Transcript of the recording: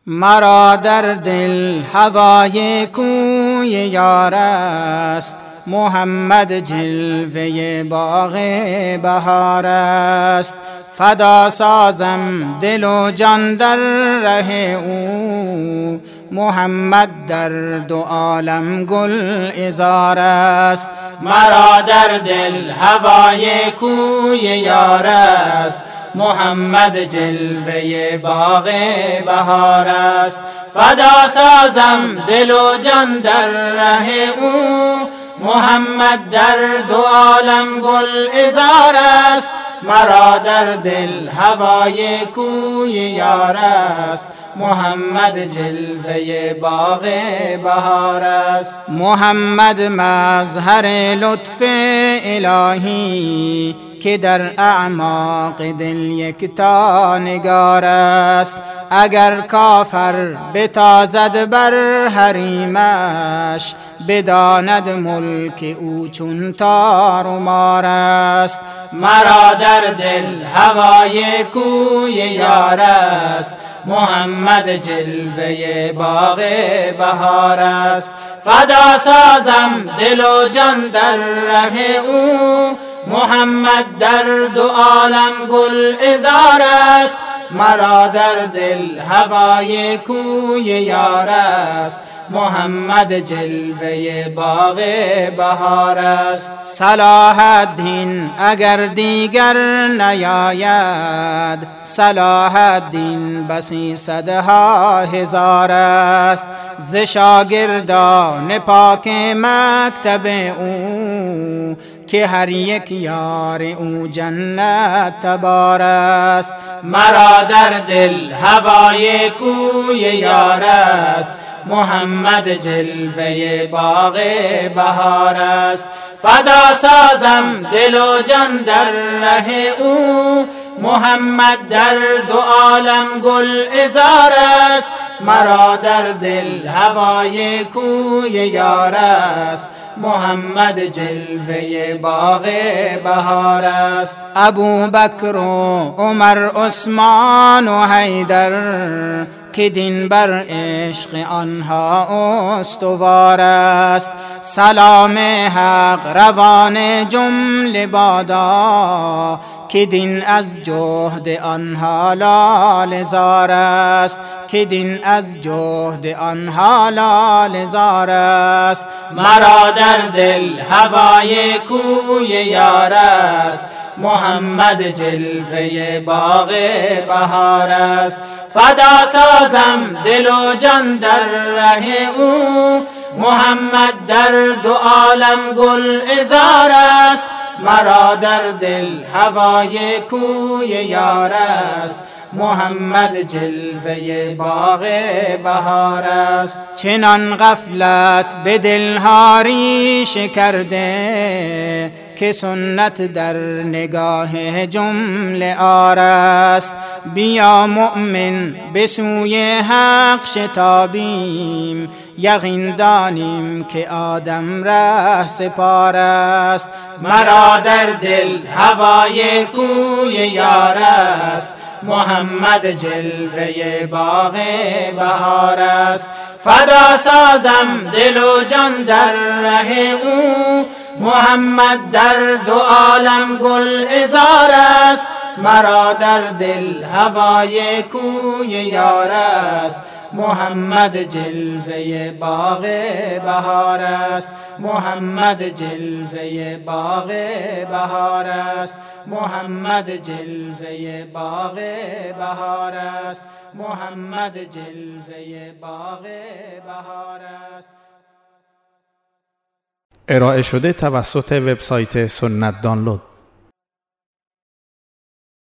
مرا در دل هوای کوی یار است، محمد جلوه باغ بهار است. فدا سازم دل و جان در ره او، محمد در دو عالم گل عذار است. مرا در دل هوای کوی یار است، محمد جلوه باغ بهار است. فدا سازم دل و جان در ره او، محمد در دو عالم گل عذار است. مرا در دل هوای کوی یار است، محمد جلوه باغ بهار است. محمد مظهر لطف الهی که در اعماق دل یکتا نگار است. اگر کافر بتازد بر حریمش، بداند ملک او چون تار و مار است. مرا در دل هوای کوی یار است، محمد جلوه باغ بهار است. فدا سازم دل و جان در ره او، محمد در دو عالم گل عذار است. مرا در دل هوای کوی یار است، محمد جلوه باغ بهار است. صلاح الدین اگر دیگر نیاید، صلاح الدین بسی صدها هزار است. ز شاگردان پاک مکتب او، که هر یک یار او جنت تبار است. مرا در دل هوای کوی یار است، محمد جلوه باغ بهار است. فدا سازم دل و جان در ره او، محمد در دو عالم گل عذار است. مرا در دل هوای کوی یار است، محمد جلوه باغ بهار است. ابوبکر و عمر عثمان و حیدر، که دین بر عشق آنها استوار است. سلام حق روان جمله بادا، که دین از جهد آنها لاله زار است. که دین از جهد آنها لاله زار است. مرا در دل هوای کوی یار است، محمد جلوه باغ بهار است. فدا سازم دل و جان در ره او، محمد در دو عالم گل عذار است. مرا در دل هوای کوی یار است، محمد جلوه باغ بهار است. چنان غفلت به دلها ریشه کرده، که سنت در نگاه جمله آر است. بیا مؤمن به سوی حق شتابیم، یقین دانیم که آدم ره سپار است. مرا در دل هوای کوی یار است، محمد جلوه باغ بهار است. فدا سازم دل و جان در ره او، محمد در دو عالم گل عذار است. مرا در دل هوای کوی یار است، محمد جلوه باغ بهار است. محمد جلوه باغ بهار است، محمد جلوه باغ بهار است، محمد جلوه باغ بهار است. ارائه شده توسط وبسایت سنت دانلود.